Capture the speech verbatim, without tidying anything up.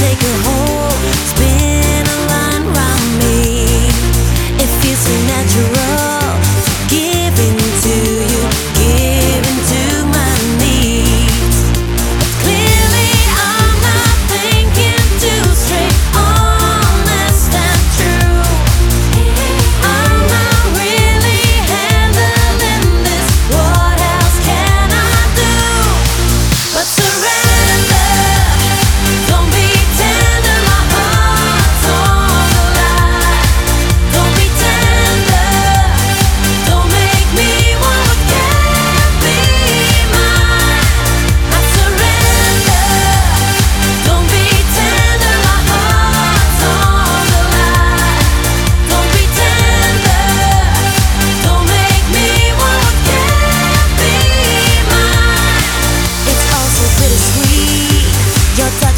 take a hold, spin a line round me. It feels so natural, giving to you, giving to my needs. But clearly I'm not thinking too straight, honest and true. I'm not really handling this, what else can I do but surrender? Don't be tender, my heart's on the line. Don't be tender, don't make me want what can't be mine. I surrender. Don't be tender, my heart's on the line. Don't be tender, don't make me want what can't be mine. It's all so bittersweet. Your touch